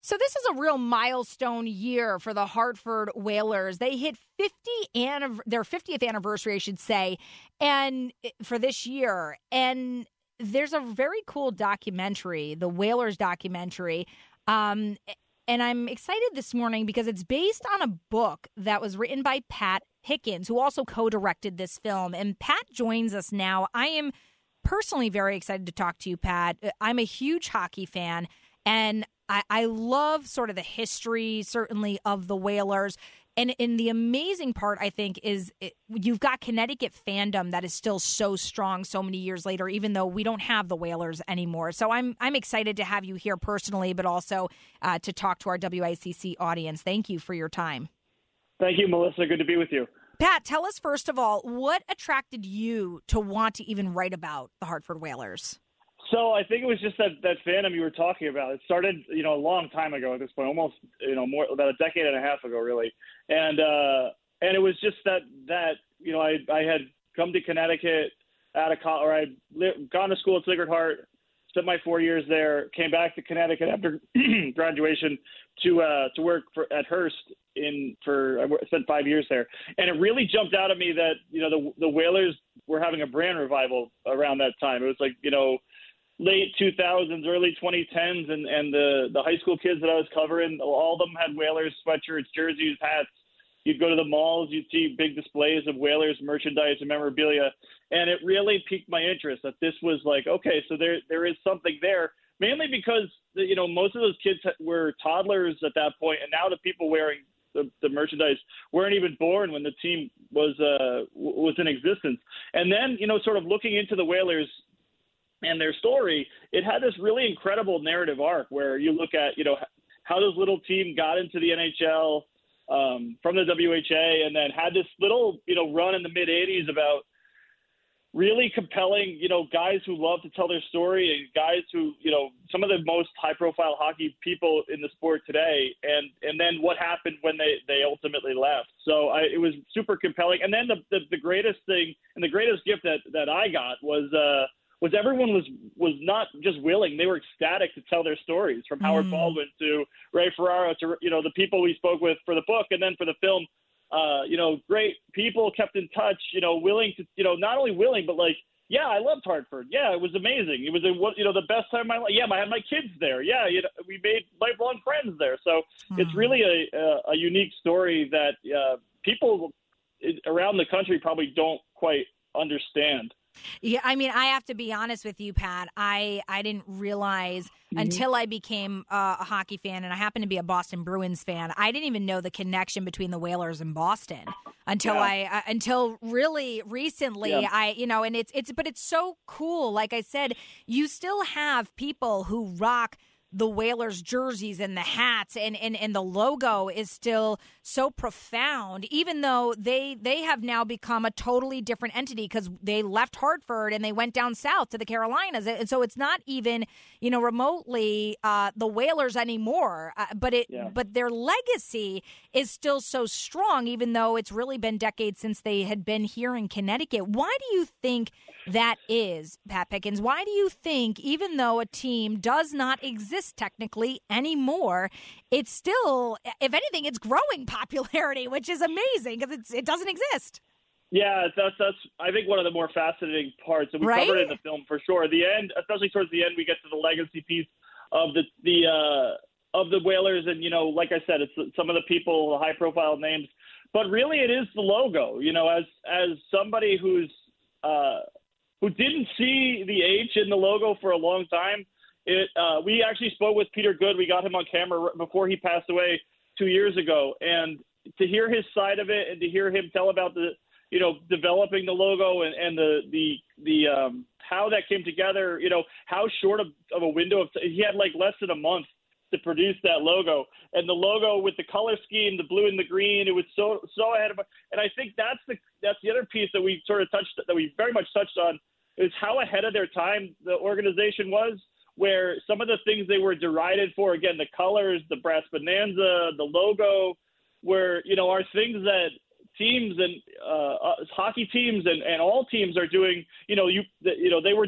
So this is a real milestone year for the Hartford Whalers. They hit their 50th anniversary, I should say, and for this year. And there's a very cool documentary, the Whalers documentary. And I'm excited this morning because it's based on a book that was written by Pat Hickens, who also co-directed this film. And Pat joins us now. I am personally very excited to talk to you, Pat. I'm a huge hockey fan, and I love sort of the history, certainly, of the Whalers. And the amazing part, I think, is you've got Connecticut fandom that is still so strong so many years later, even though we don't have the Whalers anymore. So I'm excited to have you here personally, but also to talk to our WICC audience. Thank you for your time. Thank you, Melissa. Good to be with you. Pat, tell us, first of all, what attracted you to want to even write about the Hartford Whalers? So I think it was just that fandom you were talking about. It started, a long time ago at this point, almost, more about a decade and a half ago, really. And it was just that I had come to Connecticut out of college, or I'd gone to school at Sacred Heart, spent my 4 years there, came back to Connecticut after graduation to work at Hearst I spent 5 years there. And it really jumped out at me that, the Whalers were having a brand revival around that time. It was like, late 2000s, early 2010s, and the high school kids that I was covering, all of them had Whalers sweatshirts, jerseys, hats. You'd go to the malls, you'd see big displays of Whalers merchandise and memorabilia, and it really piqued my interest that this was like, okay, so there is something there, mainly because, most of those kids were toddlers at that point, and now the people wearing the merchandise weren't even born when the team was in existence. And then, sort of looking into the Whalers and their story, it had this really incredible narrative arc where you look at, how this little team got into the NHL from the WHA, and then had this little, run in the mid 80s about really compelling, guys who love to tell their story, and guys who, some of the most high profile hockey people in the sport today. And then what happened when they ultimately left. So it was super compelling. And then the greatest thing and the greatest gift that I got was everyone was not just willing, they were ecstatic to tell their stories, from Howard Baldwin to Ray Ferraro to, the people we spoke with for the book and then for the film. Great people kept in touch, willing to, not only willing, but like, yeah, I loved Hartford. Yeah, it was amazing. It was, the best time of my life. Yeah, I had my kids there. Yeah, we made lifelong friends there. So it's really a unique story that people around the country probably don't quite understand. Yeah, I mean, I have to be honest with you, Pat. I didn't realize until I became a hockey fan, and I happen to be a Boston Bruins fan. I didn't even know the connection between the Whalers and Boston until really recently. Yeah. And but it's so cool. Like I said, you still have people who rock the Whalers jerseys and the hats and the logo is still so profound, even though they have now become a totally different entity because they left Hartford and they went down south to the Carolinas. And so it's not even, remotely the Whalers anymore, but their legacy is still so strong, even though it's really been decades since they had been here in Connecticut. Why do you think that is, Pat Hickens? Why do you think, even though a team does not exist technically anymore, it's still, if anything, it's growing popularity, which is amazing because it doesn't exist? Yeah, that's I think one of the more fascinating parts, and we covered it in the film for sure. The end, especially towards the end, we get to the legacy piece of the Whalers, and like I said, it's some of the people, the high profile names, but really it is the logo. As somebody who didn't see the H in the logo for a long time. We actually spoke with Peter Good. We got him on camera before he passed away 2 years ago. And to hear his side of it and to hear him tell about the, developing the logo and the how that came together, how short of a window he had like less than a month to produce that logo, and the logo with the color scheme, the blue and the green, it was so ahead of. And I think that's the other piece that we very much touched on, is how ahead of their time the organization was, where some of the things they were derided for, again, the colors, the brass bonanza, the logo, are things that teams and hockey teams and all teams are doing. They were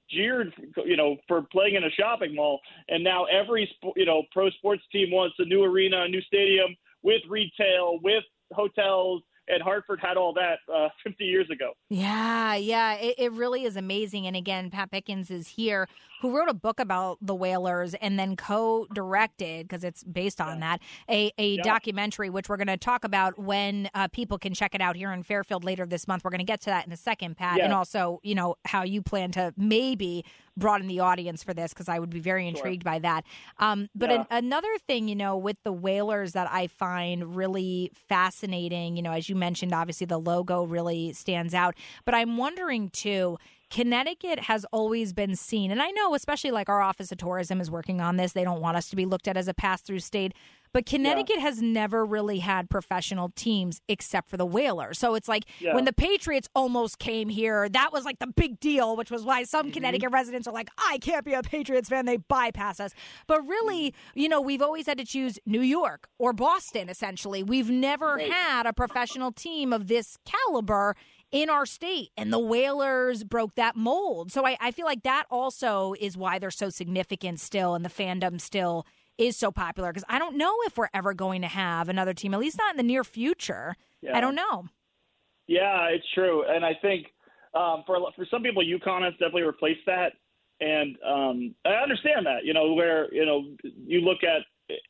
jeered, for playing in a shopping mall. And now every, pro sports team wants a new arena, a new stadium with retail, with hotels. And Hartford had all that 50 years ago. Yeah, it really is amazing. And again, Pat Pickens is here, who wrote a book about the Whalers and then co-directed, because it's based on that, a documentary, which we're going to talk about when people can check it out here in Fairfield later this month. We're going to get to that in a second, Pat, and also, how you plan to maybe broaden the audience for this, because I would be very intrigued by that. But another thing, with the Whalers that I find really fascinating, as you mentioned, obviously the logo really stands out. But I'm wondering, too, Connecticut has always been seen, and I know especially like our Office of Tourism is working on this. They don't want us to be looked at as a pass-through state. But Connecticut has never really had professional teams except for the Whalers. So it's like when the Patriots almost came here, that was like the big deal, which was why some Connecticut residents are like, I can't be a Patriots fan. They bypass us. But really, we've always had to choose New York or Boston, essentially. We've never had a professional team of this caliber in our state, and the Whalers broke that mold. So I feel like that also is why they're so significant still, and the fandom still is so popular, because I don't know if we're ever going to have another team, at least not in the near future. I don't know. Yeah, it's true. And I think for some people, UConn has definitely replaced that. And I understand that, where, you look at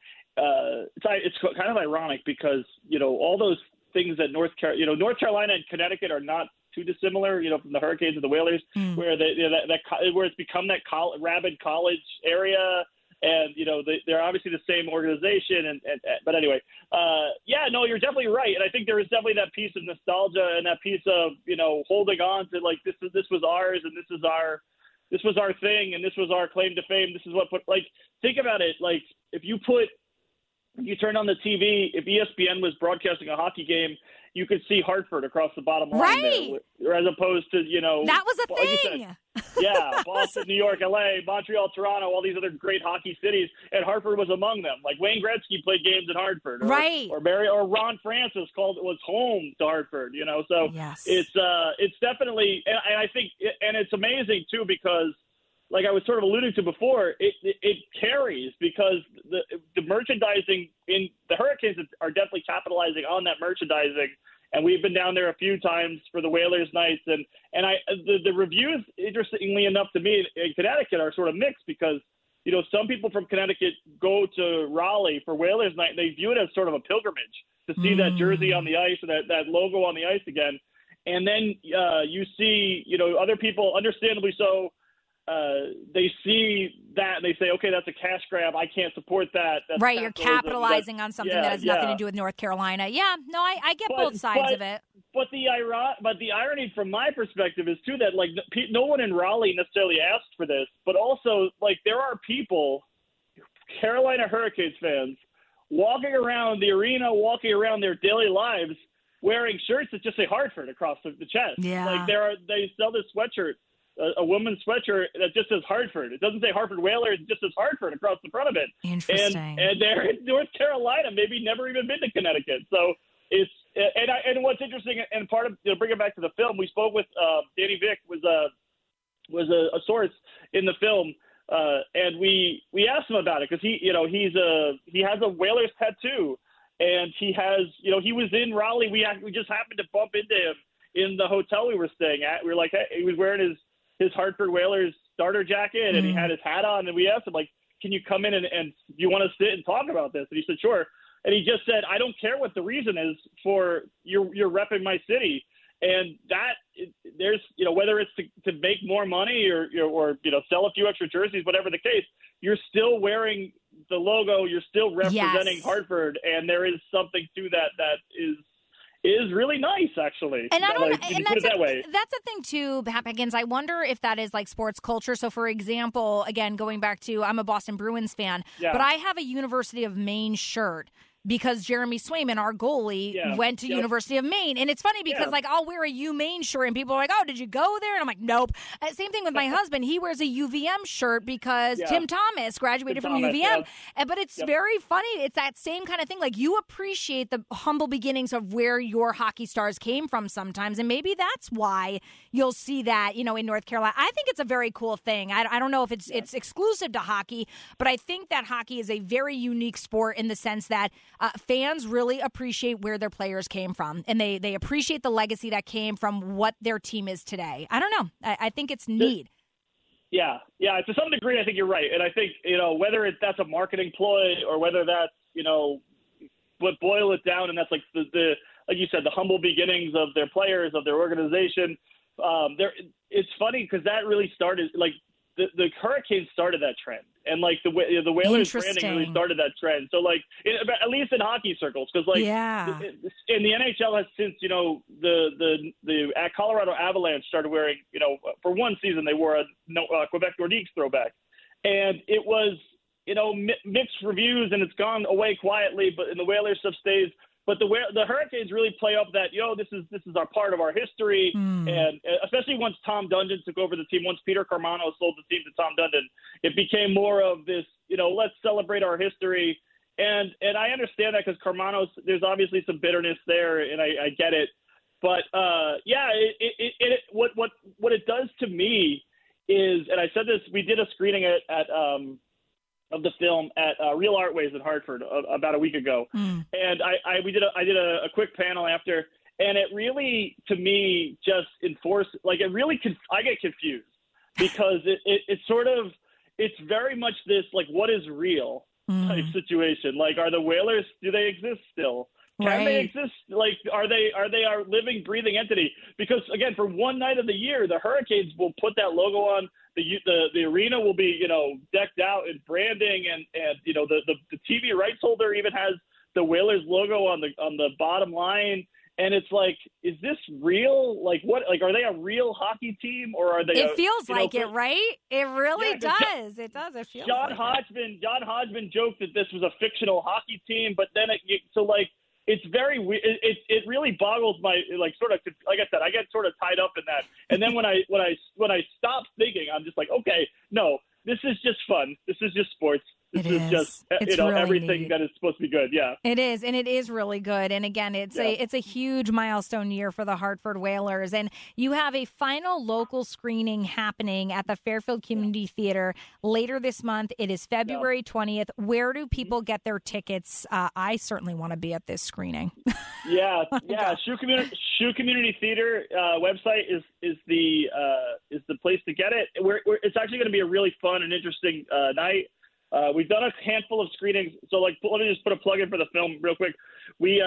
it's kind of ironic because, all those things that North Carolina and Connecticut are not too dissimilar, from the Hurricanes and the Whalers, where where it's become that rabid college area. And, they're obviously the same organization. But anyway, you're definitely right. And I think there is definitely that piece of nostalgia and that piece of, holding on to like, this was ours and this was our thing. And this was our claim to fame. This is think about it. Like if you turn on the TV, if ESPN was broadcasting a hockey game, you could see Hartford across the bottom line there, as opposed to, that was a thing. Boston, New York, LA, Montreal, Toronto, all these other great hockey cities, and Hartford was among them. Like Wayne Gretzky played games in Hartford, or Ron Francis was home to Hartford. So it's definitely, and I think, and it's amazing too because, like I was sort of alluding to before, it carries because the merchandising in the Hurricanes are definitely capitalizing on that merchandising. And we've been down there a few times for the Whalers nights, and the reviews, interestingly enough to me, in Connecticut are sort of mixed because, some people from Connecticut go to Raleigh for Whalers night and they view it as sort of a pilgrimage to see that jersey on the ice and that logo on the ice again. And then you see, other people, understandably so, they see that and they say, okay, that's a cash grab. I can't support that. That's right. You're capitalizing on something that has nothing to do with North Carolina. Yeah, no, I get both sides of it. But the irony from my perspective is too that like no one in Raleigh necessarily asked for this, but also like there are people, Carolina Hurricanes fans, walking around the arena, walking around their daily lives, wearing shirts that just say Hartford across the chest. Yeah. Like they sell this sweatshirt. A woman's sweatshirt that just says Hartford. It doesn't say Hartford Whalers. It just says Hartford across the front of it. Interesting. And they're in North Carolina, maybe never even been to Connecticut. So it's and what's interesting and part of bring it back to the film. We spoke with Danny Vick was a source in the film, and we asked him about it because he has a Whalers tattoo, and he has he was in Raleigh. We just happened to bump into him in the hotel we were staying at. We were like, hey, he was wearing his Hartford Whalers starter jacket and he had his hat on, and we asked him like, can you come in and do you want to sit and talk about this? And he said, sure. And he just said, I don't care what the reason is for you're repping my city. And that there's, whether it's to make more money or sell a few extra jerseys, whatever the case, you're still wearing the logo. You're still representing Hartford. And there is something to that is really nice, actually. And I don't, and put it that way. That's the thing too, Pat Pickens. I wonder if that is like sports culture. So, for example, again, going back to, I'm a Boston Bruins fan, but I have a University of Maine shirt because Jeremy Swayman, our goalie, went to University of Maine. And it's funny because, like, I'll wear a UMaine shirt and people are like, oh, did you go there? And I'm like, nope. Same thing with my husband. He wears a UVM shirt because Tim Thomas graduated from UVM. But it's very funny. It's that same kind of thing. Like, you appreciate the humble beginnings of where your hockey stars came from sometimes. And maybe that's why you'll see that, you know, in North Carolina. I think it's a very cool thing. I don't know if it's exclusive to hockey, but I think that hockey is a very unique sport in the sense that fans really appreciate where their players came from, and they appreciate the legacy that came from what their team is today. I don't know. I think it's neat. Yeah. To some degree, I think you're right, and I think, you know, whether that's a marketing ploy or whether that's, you know, but boil it down, and that's like the like you said, the humble beginnings of their players, of their organization. It's funny because that really started, like, the Hurricanes started that trend, and like the Whalers branding really started that trend. So like, at least in hockey circles, because like, in the NHL has since, you know, the Colorado Avalanche started wearing, you know, for one season they wore a Quebec Nordiques throwback, and it was, you know, mixed reviews, and it's gone away quietly. But in the Whalers stuff stays. But the Hurricanes really play up that, you know, this is our part of our history, and especially once Tom Dundon took over the team, once Peter Carmano sold the team to Tom Dundon, it became more of this, you know, let's celebrate our history, and I understand that because Carmano's, there's obviously some bitterness there, and I get it, but what it does to me is, and I said this, we did a screening at of the film at Real Artways in Hartford about a week ago. And I did a quick panel after, and it really, to me, just enforced, like, it really, I get confused because it's sort of, it's very much this, like, what is real type situation. Like, are the Whalers, do they exist still? Can they exist? Like, are they our living, breathing entity? Because, again, for one night of the year, the Hurricanes will put that logo on. The arena will be, you know, decked out in branding, and you know, the TV rights holder even has the Whalers logo on the bottom line. And it's like, is this real? Like, what? Like, are they a real hockey team, or are they? It feels like it, right? It really does. It does. It feels. John Hodgman joked that this was a fictional hockey team, but then it's very weird. It really boggles my, like, sort of, like I said, I get sort of tied up in that. And then when I stop thinking, I'm just like, okay, no, this is just fun. This is just sports. This is just, you know, really everything neat. That is supposed to be good. Yeah, it is, and it is really good. And again, it's a huge milestone year for the Hartford Whalers. And you have a final local screening happening at the Fairfield Community Theater later this month. It is February 20th. Where do people get their tickets? I certainly want to be at this screening. Shoe Community Theater website is the place to get it. It's actually going to be a really fun and interesting night. We've done a handful of screenings. So, like, let me just put a plug in for the film real quick. We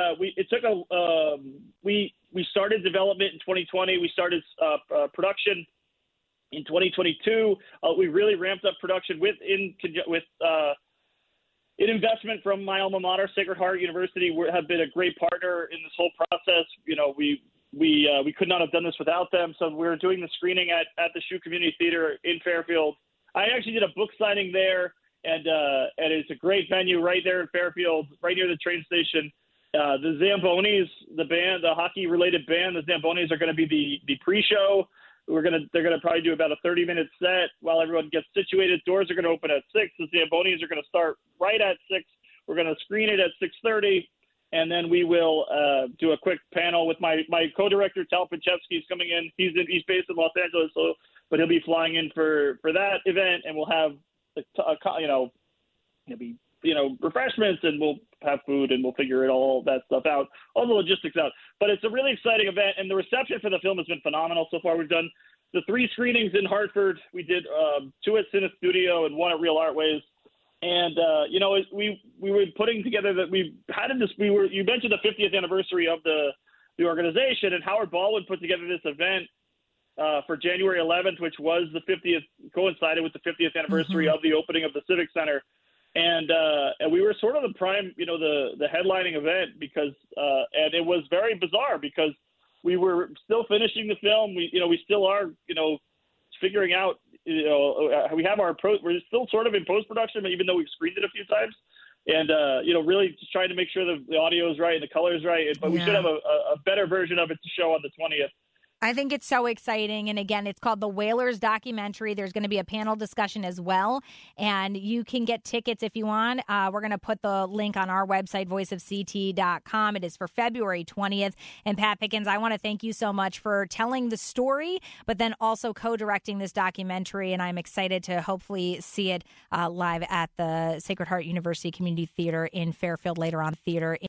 started development in 2020. We started production in 2022. We really ramped up production with an investment from my alma mater, Sacred Heart University. We have been a great partner in this whole process. You know, we could not have done this without them. So we're doing the screening at the Shoe Community Theater in Fairfield. I actually did a book signing there. And it's a great venue right there in Fairfield, right near the train station. The Zambonis, the band, the hockey-related band, the Zambonis are going to be the pre-show. They're going to probably do about a 30-minute set while everyone gets situated. Doors are going to open at 6. The Zambonis are going to start right at 6. We're going to screen it at 6:30, and then we will do a quick panel with my co-director, Tal Pinchevsky, is coming in. He's based in Los Angeles, but he'll be flying in for that event, and we'll have refreshments, and we'll have food, and we'll figure all that stuff out, all the logistics out. But it's a really exciting event, and the reception for the film has been phenomenal so far. We've done the 3 screenings in Hartford. We did 2 at Cine Studio and 1 at Real Artways. And we were putting together that you mentioned the 50th anniversary of the organization, and Howard Baldwin put together this event for January 11th, which was coincided with the 50th anniversary of the opening of the Civic Center. And we were sort of the prime, the headlining event because and it was very bizarre because we were still finishing the film. We still are, figuring out, we have we're still sort of in post-production, even though we've screened it a few times. and really just trying to make sure the audio is right and the color is right. But we should have a better version of it to show on the 20th. I think it's so exciting. And again, it's called the Whalers documentary. There's going to be a panel discussion as well. And you can get tickets if you want. We're going to put the link on our website, voiceofct.com. It is for February 20th. And Pat Pickens, I want to thank you so much for telling the story, but then also co-directing this documentary. And I'm excited to hopefully see it live at the Sacred Heart University Community Theater in Fairfield later on.